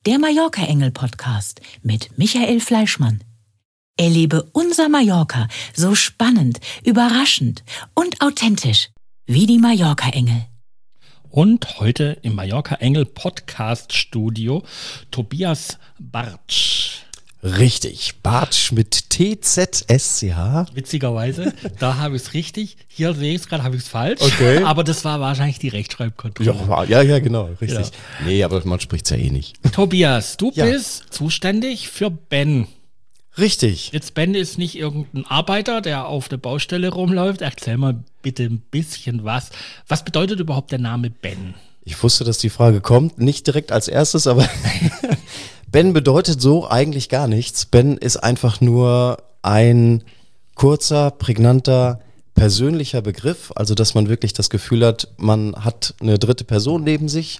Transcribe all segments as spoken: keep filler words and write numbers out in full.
Der Mallorca-Engel-Podcast mit Michael Fleischmann. Erlebe unser Mallorca so spannend, überraschend und authentisch wie die Mallorca-Engel. Und heute im Mallorca-Engel-Podcast-Studio Tobias Bartsch. Richtig, Bartsch mit T Z S C H. Witzigerweise, da habe ich es richtig. Hier sehe ich es gerade, habe ich es falsch. Okay. Aber das war wahrscheinlich die Rechtschreibkontrolle. Ja, ja, ja, genau, richtig. Ja. Nee, aber man spricht es ja eh nicht. Tobias, du Ja. bist zuständig für Ben. Richtig. Jetzt Ben ist nicht irgendein Arbeiter, der auf der Baustelle rumläuft. Erzähl mal bitte ein bisschen was. Was bedeutet überhaupt der Name Ben? Ich wusste, dass die Frage kommt. Nicht direkt als erstes, aber Ben bedeutet so eigentlich gar nichts. Ben ist einfach nur ein kurzer, prägnanter, persönlicher Begriff. Also, dass man wirklich das Gefühl hat, man hat eine dritte Person neben sich.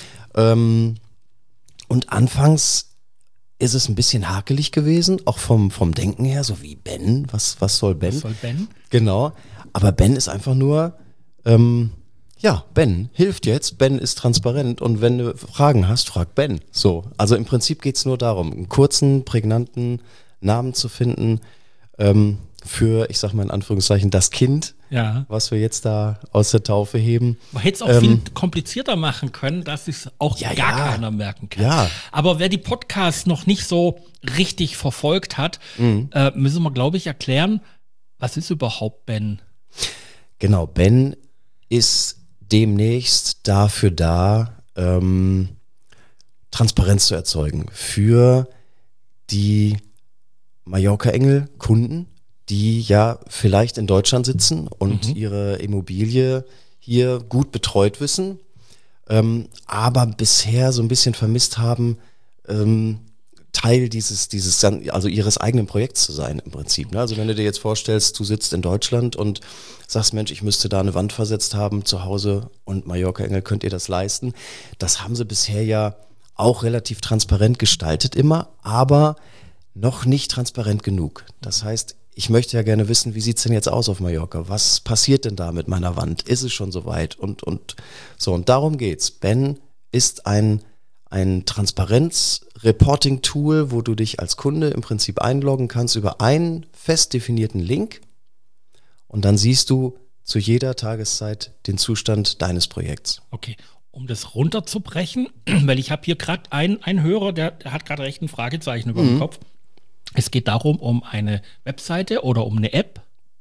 Ähm, und anfangs ist es ein bisschen hakelig gewesen, auch vom, vom Denken her, so wie Ben. Was, was soll Ben? Was soll Ben? Genau. Aber Ben ist einfach nur, ähm, ja, Ben hilft jetzt, Ben ist transparent und wenn du Fragen hast, frag Ben. So, also im Prinzip geht's nur darum, einen kurzen, prägnanten Namen zu finden ähm, für, ich sag mal in Anführungszeichen, das Kind, Ja. was wir jetzt da aus der Taufe heben. Man hätte es auch Ähm, viel komplizierter machen können, dass es auch Ja, gar ja. keiner merken kann. Ja. Aber wer die Podcasts noch nicht so richtig verfolgt hat, Mhm. äh, müssen wir, glaube ich, erklären, was ist überhaupt Ben? Genau, Ben ist demnächst dafür da, ähm, Transparenz zu erzeugen für die Mallorca-Engel-Kunden, die ja vielleicht in Deutschland sitzen und Mhm. ihre Immobilie hier gut betreut wissen, ähm, aber bisher so ein bisschen vermisst haben, ähm, Teil dieses, dieses, also ihres eigenen Projekts zu sein im Prinzip. Ne? Also wenn du dir jetzt vorstellst, du sitzt in Deutschland und sagst, Mensch, ich müsste da eine Wand versetzt haben zu Hause und Mallorca-Engel, könnt ihr das leisten? Das haben sie bisher ja auch relativ transparent gestaltet immer, aber noch nicht transparent genug. Das heißt, ich möchte ja gerne wissen, wie sieht's denn jetzt aus auf Mallorca? Was passiert denn da mit meiner Wand? Ist es schon soweit? Und, und so, und darum geht's. Ben ist ein ein Transparenz-Reporting-Tool, wo du dich als Kunde im Prinzip einloggen kannst über einen fest definierten Link und dann siehst du zu jeder Tageszeit den Zustand deines Projekts. Okay, um das runterzubrechen, weil ich habe hier gerade einen, einen Hörer, der, der hat gerade recht ein Fragezeichen über dem Kopf. Es geht darum, um eine Webseite oder um eine App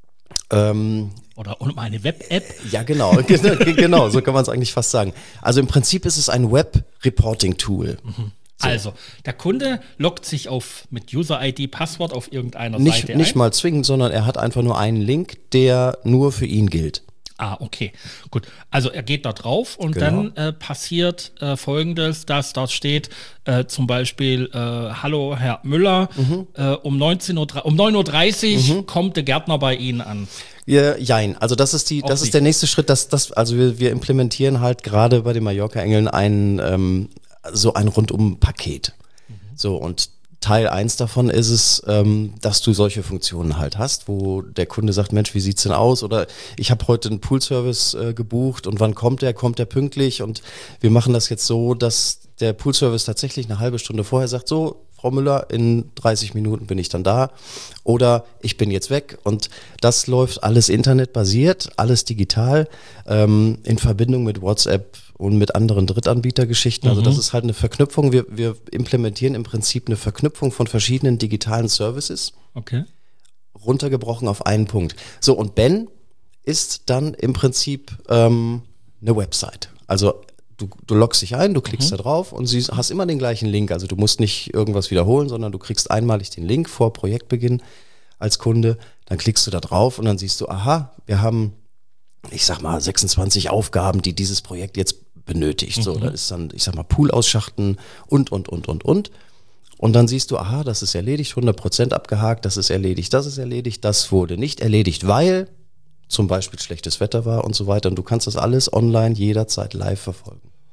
Ähm, oder um eine Web-App. ja, genau, genau, genau, so kann man es eigentlich fast sagen. Also im Prinzip ist es ein Web-Reporting-Tool. Also, der Kunde loggt sich auf mit User-I D, Passwort auf irgendeiner Nicht, Seite nicht ein. mal zwingend, sondern er hat einfach nur einen Link, der nur für ihn gilt. Ah, okay, gut. Also er geht da drauf und Genau. dann äh, passiert äh, Folgendes, dass dort steht äh, zum Beispiel, äh, hallo Herr Müller, äh, um, neunzehn Uhr, um neun Uhr dreißig kommt der Gärtner bei Ihnen an. Ja, jein. Also das ist die, Auch das Sie. ist der nächste Schritt. Das, das, also wir, wir implementieren halt gerade bei den Mallorca-Engeln ein ähm, so ein Rundum-Paket. So, und Teil eins davon ist es, ähm, dass du solche Funktionen halt hast, wo der Kunde sagt, Mensch, wie sieht's denn aus? Oder ich habe heute einen Poolservice äh, gebucht und wann kommt der? Kommt der pünktlich? Und wir machen das jetzt so, dass der Poolservice tatsächlich eine halbe Stunde vorher sagt, so, Frau Müller, in dreißig Minuten bin ich dann da. Oder ich bin jetzt weg. Und das läuft alles internetbasiert, alles digital, ähm, in Verbindung mit WhatsApp und mit anderen Drittanbietergeschichten. Also das ist halt eine Verknüpfung. Wir, wir implementieren im Prinzip eine Verknüpfung von verschiedenen digitalen Services, Okay. runtergebrochen auf einen Punkt. So, und Ben ist dann im Prinzip ähm, eine Website. Also du, du loggst dich ein, du klickst da drauf und sie hast immer den gleichen Link. Also du musst nicht irgendwas wiederholen, sondern du kriegst einmalig den Link vor Projektbeginn als Kunde. Dann klickst du da drauf und dann siehst du, aha, wir haben, ich sag mal, sechsundzwanzig Aufgaben, die dieses Projekt jetzt benötigt. So, da ist dann, ich sag mal, Pool ausschachten und, und, und, und, und. Und dann siehst du, aha, das ist erledigt, hundert Prozent abgehakt, das ist erledigt, das ist erledigt, das wurde nicht erledigt, weil zum Beispiel schlechtes Wetter war und so weiter. Und du kannst das alles online jederzeit live verfolgen.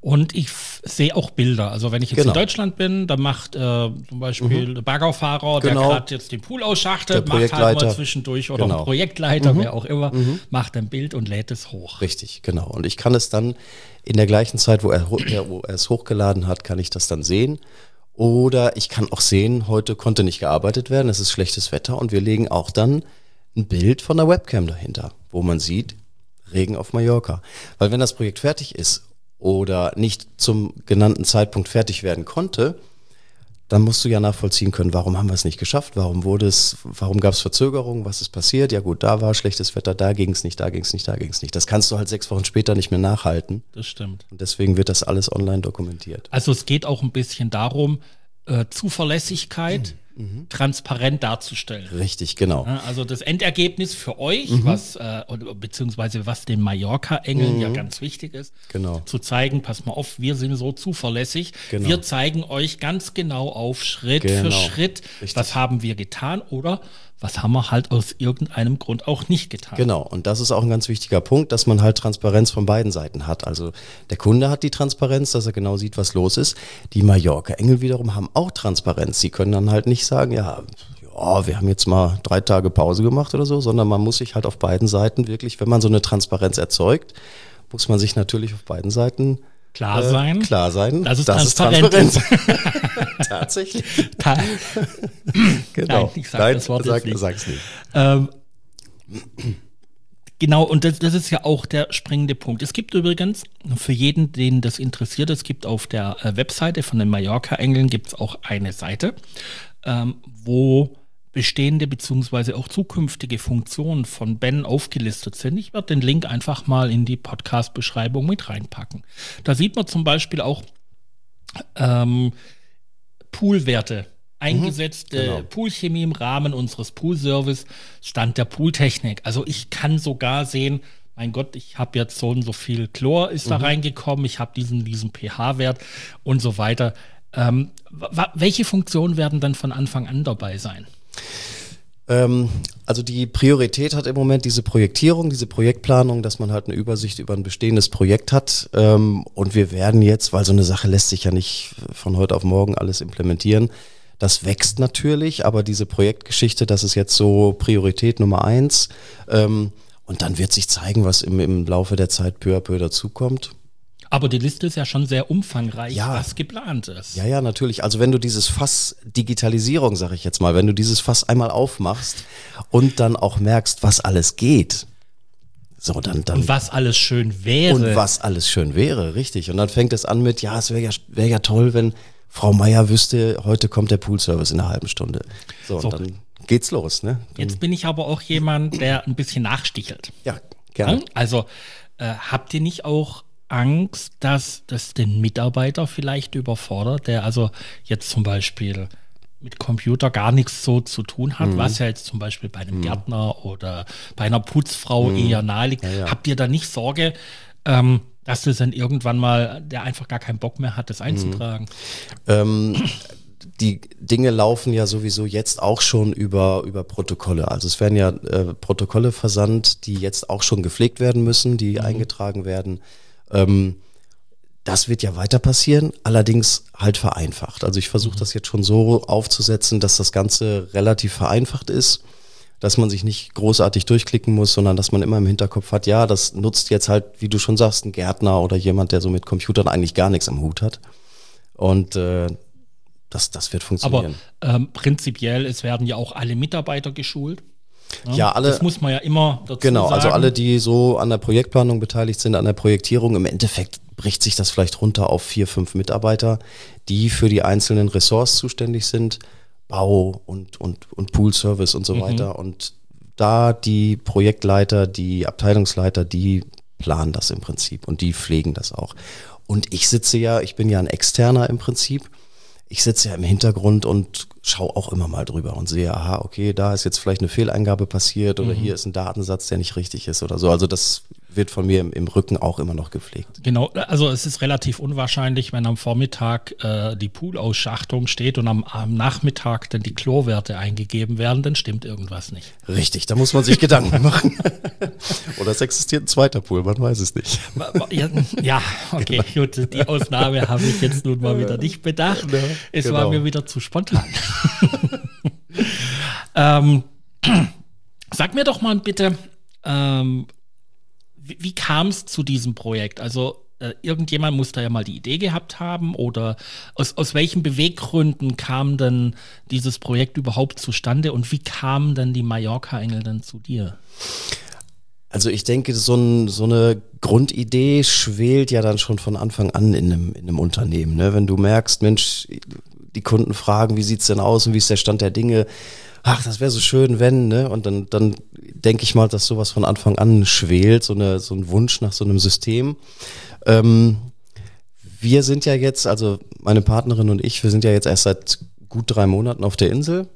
Und ich f- sehe auch Bilder. Also wenn ich jetzt Genau. in Deutschland bin, dann macht äh, zum Beispiel Mhm. der Baggerfahrer, Genau. der gerade jetzt den Pool ausschachtet, Der macht halt Projektleiter. mal zwischendurch oder Genau. ein Projektleiter, Mhm. wer auch immer, Mhm. macht ein Bild und lädt es hoch. Richtig, genau. Und ich kann es dann in der gleichen Zeit, wo er, ho- ja, wo er es hochgeladen hat, kann ich das dann sehen. Oder ich kann auch sehen, heute konnte nicht gearbeitet werden, es ist schlechtes Wetter und wir legen auch dann ein Bild von der Webcam dahinter, wo man sieht, Regen auf Mallorca. Weil wenn das Projekt fertig ist oder nicht zum genannten Zeitpunkt fertig werden konnte, dann musst du ja nachvollziehen können, warum haben wir es nicht geschafft, warum wurde es, warum gab es Verzögerungen, was ist passiert, ja gut, da war schlechtes Wetter, da ging es nicht, da ging es nicht, da ging es nicht. Das kannst du halt sechs Wochen später nicht mehr nachhalten Das stimmt. und deswegen wird das alles online dokumentiert. Also es geht auch ein bisschen darum, äh, Zuverlässigkeit transparent darzustellen. Richtig, genau. Ja, also das Endergebnis für euch, Mhm. was äh, oder, beziehungsweise was den Mallorca-Engeln ja ganz wichtig ist, Genau. zu zeigen, pass mal auf, wir sind so zuverlässig, Genau. wir zeigen euch ganz genau auf, Schritt Genau. für Schritt, Richtig. was haben wir getan oder was haben wir halt aus irgendeinem Grund auch nicht getan. Genau, und das ist auch ein ganz wichtiger Punkt, dass man halt Transparenz von beiden Seiten hat. Also der Kunde hat die Transparenz, dass er genau sieht, was los ist. Die Mallorca-Engel wiederum haben auch Transparenz. Sie können dann halt nicht sagen, ja, ja, wir haben jetzt mal drei Tage Pause gemacht oder so, sondern man muss sich halt auf beiden Seiten wirklich, wenn man so eine Transparenz erzeugt, muss man sich natürlich auf beiden Seiten Klar äh, sein, klar sein, dass es dass transparent Transparenz ist. Tatsächlich. Ta- Genau. Nein, ich sag das Wort jetzt sag, nicht. sag's nicht. Ähm, genau, und das, das ist ja auch der springende Punkt. Es gibt übrigens, für jeden, den das interessiert, es gibt auf der äh, Webseite von den Mallorca-Engeln gibt es auch eine Seite, ähm, wo bestehende beziehungsweise auch zukünftige Funktionen von Ben aufgelistet sind. Ich werde den Link einfach mal in die Podcast-Beschreibung mit reinpacken. Da sieht man zum Beispiel auch ähm, Poolwerte. Eingesetzte genau. Poolchemie im Rahmen unseres Poolservice, Stand der Pooltechnik. Also ich kann sogar sehen, mein Gott, ich habe jetzt so und so viel Chlor ist da reingekommen, ich habe diesen, diesen pH-Wert und so weiter. Ähm, wa- welche Funktionen werden dann von Anfang an dabei sein? Ähm, also die Priorität hat im Moment diese Projektierung, diese Projektplanung, dass man halt eine Übersicht über ein bestehendes Projekt hat. Ähm, und wir werden jetzt, weil so eine Sache lässt sich ja nicht von heute auf morgen alles implementieren, das wächst natürlich, aber diese Projektgeschichte, das ist jetzt so Priorität Nummer eins. Ähm, und dann wird sich zeigen, was im, im Laufe der Zeit peu à peu dazukommt. Aber die Liste ist ja schon sehr umfangreich, Ja. was geplant ist. Ja, ja, natürlich. Also wenn du dieses Fass Digitalisierung, sag ich jetzt mal, wenn du dieses Fass einmal aufmachst und dann auch merkst, was alles geht, so dann, dann Und was alles schön wäre. und was alles schön wäre, richtig. Und dann fängt es an mit, ja, es wäre ja, wär ja toll, wenn Frau Meier wüsste, heute kommt der Poolservice in einer halben Stunde. So, So. und dann geht's los, ne? Dann, Jetzt bin ich aber auch jemand, der ein bisschen nachstichelt. ja, gerne. Ja? Also äh, habt ihr nicht auch Angst, dass das den Mitarbeiter vielleicht überfordert, der also jetzt zum Beispiel mit Computer gar nichts so zu tun hat, Mhm. was ja jetzt zum Beispiel bei einem Gärtner oder bei einer Putzfrau eher nahe liegt. Mhm. Ja, ja. Habt ihr da nicht Sorge, ähm, dass das dann irgendwann mal, der einfach gar keinen Bock mehr hat, das einzutragen? Ähm, die Dinge laufen ja sowieso jetzt auch schon über, über Protokolle. Also es werden ja äh, Protokolle versandt, die jetzt auch schon gepflegt werden müssen, die eingetragen werden. Ähm, das wird ja weiter passieren, allerdings halt vereinfacht. Also ich versuche das jetzt schon so aufzusetzen, dass das Ganze relativ vereinfacht ist, dass man sich nicht großartig durchklicken muss, sondern dass man immer im Hinterkopf hat, ja, das nutzt jetzt halt, wie du schon sagst, ein Gärtner oder jemand, der so mit Computern eigentlich gar nichts am Hut hat. Und äh, das, das wird Aber funktionieren. ähm, prinzipiell, es werden ja auch alle Mitarbeiter geschult. Ja, alle- Das muss man ja immer dazu Genau, sagen. also alle, die so an der Projektplanung beteiligt sind, an der Projektierung, im Endeffekt bricht sich das vielleicht runter auf vier, fünf Mitarbeiter, die für die einzelnen Ressorts zuständig sind, Bau und, und, und Poolservice und so Mhm. weiter. Und da die Projektleiter, die Abteilungsleiter, die planen das im Prinzip und die pflegen das auch. Und ich sitze ja, ich bin ja ein Externer im Prinzip, ich sitze ja im Hintergrund und schaue auch immer mal drüber und sehe, aha, okay, da ist jetzt vielleicht eine Fehleingabe passiert oder hier ist ein Datensatz, der nicht richtig ist oder so. Also das wird von mir im, im Rücken auch immer noch gepflegt. Genau, also es ist relativ unwahrscheinlich, wenn am Vormittag äh, die Poolaussschachtung steht und am, am Nachmittag dann die Chlorwerte eingegeben werden, dann stimmt irgendwas nicht. Richtig, da muss man sich Gedanken machen. Oder es existiert ein zweiter Pool, man weiß es nicht. Ja, ja okay, genau. Gut, die Ausnahme habe ich jetzt nun mal wieder nicht bedacht. Ja, es genau. war mir wieder zu spontan. ähm, sag mir doch mal bitte, ähm, wie, wie kam es zu diesem Projekt? Also äh, irgendjemand muss da ja mal die Idee gehabt haben oder aus, aus welchen Beweggründen kam denn dieses Projekt überhaupt zustande und wie kamen dann die Mallorca-Engel dann zu dir? Also ich denke, so, ein, so eine Grundidee schwelt ja dann schon von Anfang an in einem, in einem Unternehmen. Ne? Wenn du merkst, Mensch, die Kunden fragen, wie sieht's denn aus und wie ist der Stand der Dinge? Ach, das wäre so schön, wenn, ne? Und dann, dann denke ich mal, dass sowas von Anfang an schwelt, so, eine, so ein Wunsch nach so einem System. Ähm, wir sind ja jetzt, also meine Partnerin und ich, wir sind ja jetzt erst seit gut drei Monaten auf der Insel.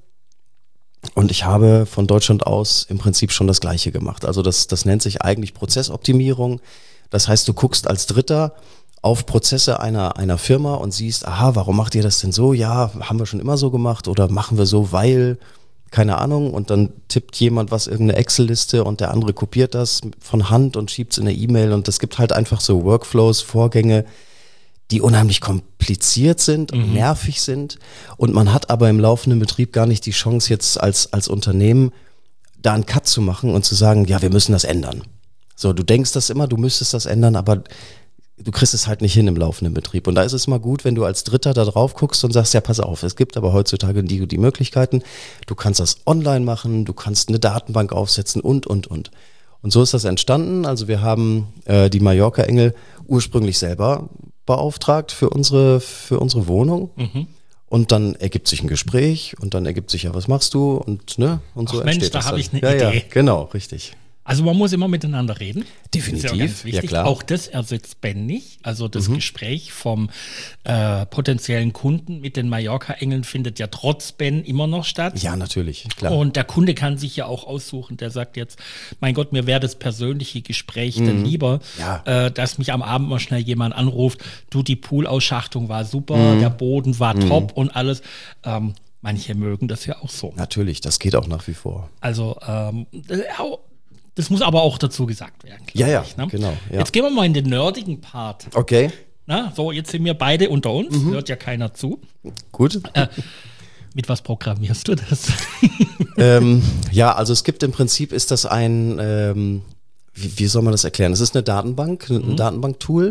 Und ich habe von Deutschland aus im Prinzip schon das Gleiche gemacht. Also das, das nennt sich eigentlich Prozessoptimierung. Das heißt, du guckst als Dritter auf Prozesse einer, einer Firma und siehst, aha, warum macht ihr das denn so? Ja, haben wir schon immer so gemacht oder machen wir so, weil... keine Ahnung, und dann tippt jemand was, irgendeine Excel-Liste und der andere kopiert das von Hand und schiebt es in eine E-Mail und es gibt halt einfach so Workflows, Vorgänge, die unheimlich kompliziert sind, mhm. nervig sind und man hat aber im laufenden Betrieb gar nicht die Chance jetzt als, als Unternehmen da einen Cut zu machen und zu sagen, ja, wir müssen das ändern. So, du denkst das immer, du müsstest das ändern, aber du kriegst es halt nicht hin im laufenden Betrieb. Und da ist es mal gut, wenn du als Dritter da drauf guckst und sagst, ja, pass auf, es gibt aber heutzutage die, die Möglichkeiten. Du kannst das online machen, du kannst eine Datenbank aufsetzen und, und, und. Und so ist das entstanden. Also wir haben äh, die Mallorca-Engel ursprünglich selber beauftragt für unsere, für unsere Wohnung. Mhm. Und dann ergibt sich ein Gespräch und dann ergibt sich ja, was machst du? Und, ne, und so Ach entsteht Mensch, da das. habe ich eine ja, Idee. Ja, genau, richtig. Also man muss immer miteinander reden. Definitiv, das ist ja, ganz wichtig. Ja klar. Auch das ersetzt Ben nicht. Also das Mhm. Gespräch vom äh, potenziellen Kunden mit den Mallorca-Engeln findet ja trotz Ben immer noch statt. Ja, natürlich, klar. Und der Kunde kann sich ja auch aussuchen, der sagt jetzt, mein Gott, mir wäre das persönliche Gespräch mhm. dann lieber, ja. äh, dass mich am Abend mal schnell jemand anruft, du, die Poolaussschachtung war super, mhm. der Boden war mhm. top und alles. Ähm, manche mögen das ja auch so. Natürlich, das geht auch nach wie vor. Also ähm, auch das muss aber auch dazu gesagt werden. Ja, ja, ich, ne? genau. Ja. Jetzt gehen wir mal in den nerdigen Part. Okay. Na, so, jetzt sind wir beide unter uns, mhm. hört ja keiner zu. Gut. Äh, mit was programmierst du das? ähm, ja, also es gibt im Prinzip, ist das ein, ähm, wie, wie soll man das erklären? Es ist eine Datenbank, ein mhm. Datenbanktool,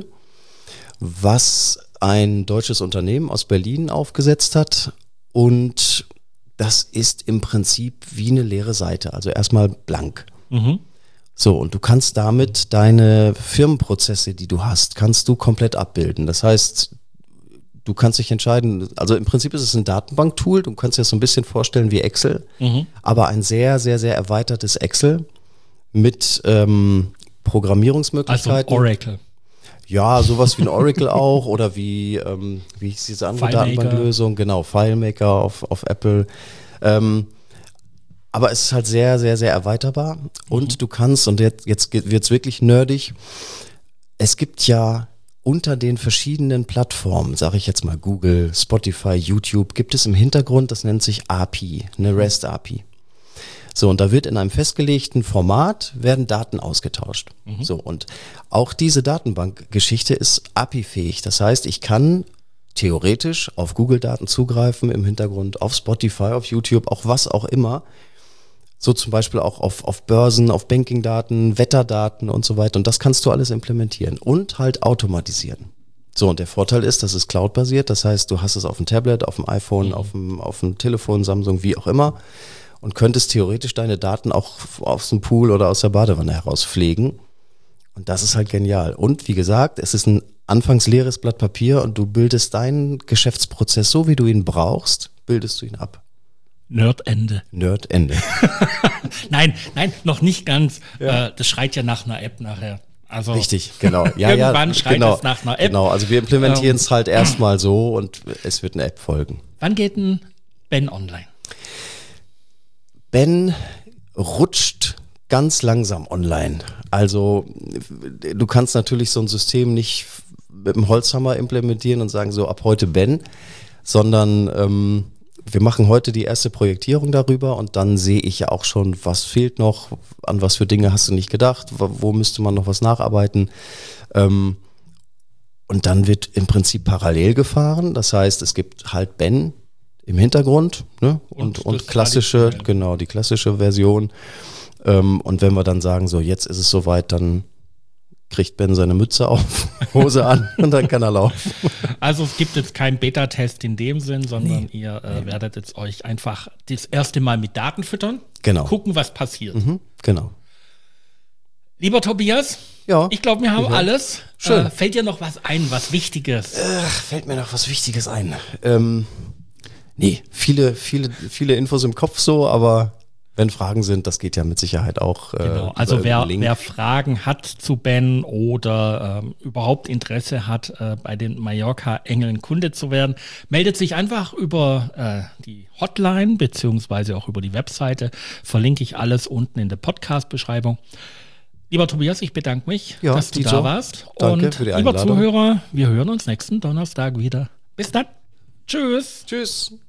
was ein deutsches Unternehmen aus Berlin aufgesetzt hat und das ist im Prinzip wie eine leere Seite, also erstmal blank. Mhm. So, und du kannst damit deine Firmenprozesse, die du hast, kannst du komplett abbilden. Das heißt, du kannst dich entscheiden, also im Prinzip ist es ein Datenbanktool, du kannst dir das so ein bisschen vorstellen wie Excel, mhm. aber ein sehr, sehr, sehr erweitertes Excel mit ähm, Programmierungsmöglichkeiten. Also Oracle. Ja, sowas wie ein Oracle auch oder wie, ähm, wie hieß diese andere Datenbanklösung? Genau, FileMaker auf, auf Apple. Ähm, Aber es ist halt sehr, sehr, sehr erweiterbar und mhm. du kannst, und jetzt, jetzt wird es wirklich nerdig, es gibt ja unter den verschiedenen Plattformen, sage ich jetzt mal Google, Spotify, YouTube, gibt es im Hintergrund, das nennt sich A P I, eine REST-A P I. So, und da wird in einem festgelegten Format, werden Daten ausgetauscht. Mhm. So, und auch diese Datenbankgeschichte ist A P I-fähig. Das heißt, ich kann theoretisch auf Google-Daten zugreifen im Hintergrund, auf Spotify, auf YouTube, auch was auch immer. So zum Beispiel auch auf, auf Börsen, auf Banking-Daten, Wetterdaten und so weiter. Und das kannst du alles implementieren und halt automatisieren. So, und der Vorteil ist, das ist cloud-basiert. Das heißt, du hast es auf dem Tablet, auf dem iPhone, mhm. auf dem, auf dem Telefon, Samsung, wie auch immer. Und könntest theoretisch deine Daten auch aus dem Pool oder aus der Badewanne heraus pflegen. Und das ist halt genial. Und wie gesagt, es ist ein anfangs leeres Blatt Papier und du bildest deinen Geschäftsprozess, so wie du ihn brauchst, bildest du ihn ab. Nerdende. Nerdende. nein, nein, noch nicht ganz. Ja. Äh, das schreit ja nach einer App nachher. Also richtig, genau. Ja, irgendwann ja, schreit genau, es nach einer App. Genau, also wir implementieren es ähm, halt erstmal so und es wird eine App folgen. Wann geht denn Ben online? Ben rutscht ganz langsam online. Also du kannst natürlich so ein System nicht mit dem Holzhammer implementieren und sagen so ab heute Ben, sondern ähm, wir machen heute die erste Projektierung darüber und dann sehe ich ja auch schon, was fehlt noch, an was für Dinge hast du nicht gedacht, wo, wo müsste man noch was nacharbeiten. Ähm, und dann wird im Prinzip parallel gefahren. Das heißt, es gibt halt Ben im Hintergrund, ne? und, und, und klassische, genau, die klassische Version. Ähm, und wenn wir dann sagen, so jetzt ist es soweit, dann kriegt Ben seine Mütze auf, Hose an und dann kann er laufen. Also es gibt jetzt keinen Beta-Test in dem Sinn, sondern Nee. ihr äh, werdet jetzt euch einfach das erste Mal mit Daten füttern, Genau. gucken, was passiert. Mhm, genau. Lieber Tobias, Ja. ich glaube, wir haben Ja. alles. Schön. Äh, fällt dir noch was ein, was Wichtiges? Ach, fällt mir noch was Wichtiges ein. Ähm, nee, viele, viele, viele Infos im Kopf so, aber wenn Fragen sind, das geht ja mit Sicherheit auch. Äh, Genau, also über wer, den Link. wer Fragen hat zu Ben oder ähm, überhaupt Interesse hat, äh, bei den Mallorca-Engeln Kunde zu werden, meldet sich einfach über äh, die Hotline beziehungsweise auch über die Webseite. Verlinke ich alles unten in der Podcast-Beschreibung. Lieber Tobias, ich bedanke mich, Ja, dass du Dito. da warst. Danke Und für die lieber Einladung. Zuhörer, wir hören uns nächsten Donnerstag wieder. Bis dann. Tschüss. Tschüss.